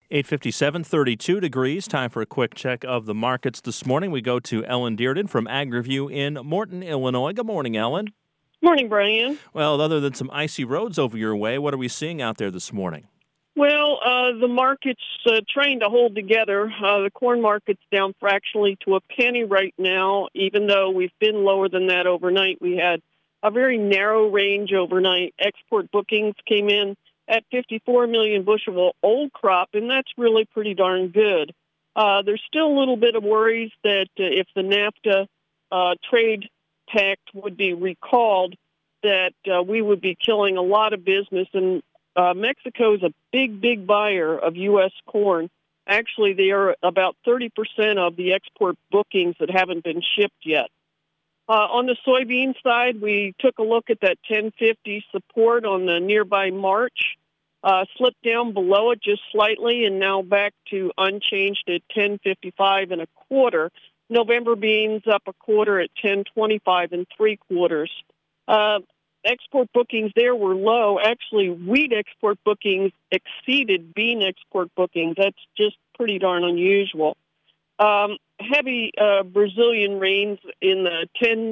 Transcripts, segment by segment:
8:57, 32 degrees. Time for a quick check of the markets this morning. We go to Ellen Dearden from AgriView in Morton, Illinois. Good morning, Ellen. Morning, Brian. Well, other than some icy roads over your way, what are we seeing out there this morning? Well, the market's trying to hold together. The corn market's down fractionally to a penny right now, even though we've been lower than that overnight. We had a very narrow range overnight. Export bookings came in at 54 million bushel of old crop, and that's really pretty darn good. There's still a little bit of worries that if the NAFTA trade pact would be recalled, that we would be killing a lot of business. And Mexico is a big buyer of U.S. corn. Actually, they are about 30% of the export bookings that haven't been shipped yet. On the soybean side, we took a look at that 1050 support on the nearby March, slipped down below it just slightly, and now back to unchanged at 1055 and a quarter. November beans up a quarter at 1025 and 3/4. Export bookings there were low. Actually, wheat export bookings exceeded bean export bookings. That's just pretty darn unusual. Heavy Brazilian rains in the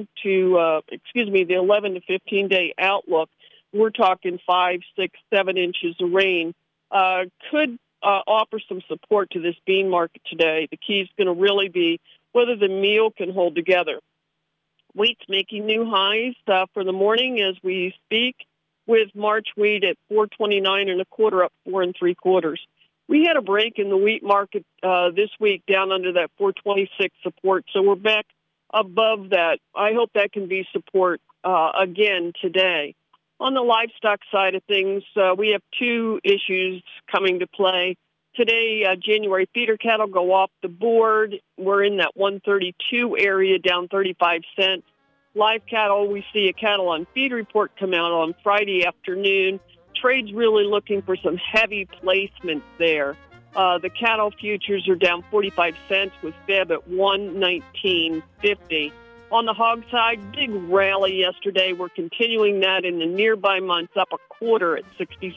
11 to 15 day outlook. We're talking 5, 6, 7 inches of rain. Could offer some support to this bean market today. The key is going to really be whether the meal can hold together. Wheat's making new highs for the morning as we speak, with March wheat at 429 and a quarter, up 4 3/4. We had a break in the wheat market this week down under that 426 support, so we're back above that. I hope that can be support again today. On the livestock side of things, we have two issues coming to play. Today, January feeder cattle go off the board. We're in that 132 area, down 35 cents. Live cattle, we see a cattle on feed report come out on Friday afternoon. Trade's really looking for some heavy placements there. The cattle futures are down 45 cents with Feb at 119.50. On the hog side, big rally yesterday. We're continuing that in the nearby months, up a quarter at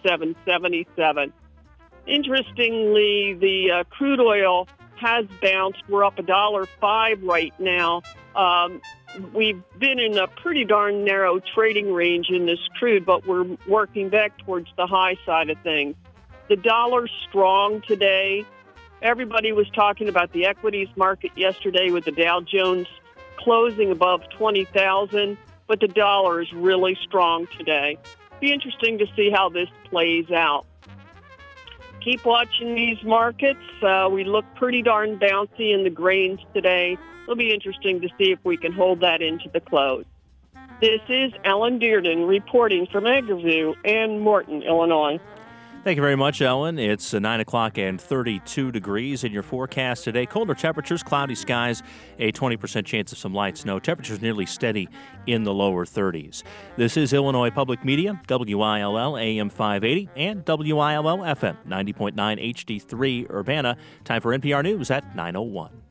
67.77. Interestingly, the crude oil has bounced. We're up $1.05 right now. We've been in a pretty darn narrow trading range in this crude, but we're working back towards the high side of things. The dollar's strong today. Everybody was talking about the equities market yesterday with the Dow Jones closing above 20,000, but the dollar is really strong today. Be interesting to see how this plays out. Keep watching these markets. We look pretty darn bouncy in the grains today. It'll be interesting to see if we can hold that into the close. This is Ellen Dearden reporting from AgriView in Morton, Illinois. Thank you very much, Ellen. It's 9 o'clock and 32 degrees in your forecast today. Colder temperatures, cloudy skies, a 20% chance of some light snow. Temperatures nearly steady in the lower 30s. This is Illinois Public Media, WILL AM 580 and WILL FM 90.9 HD3 Urbana. Time for NPR News at 9:01.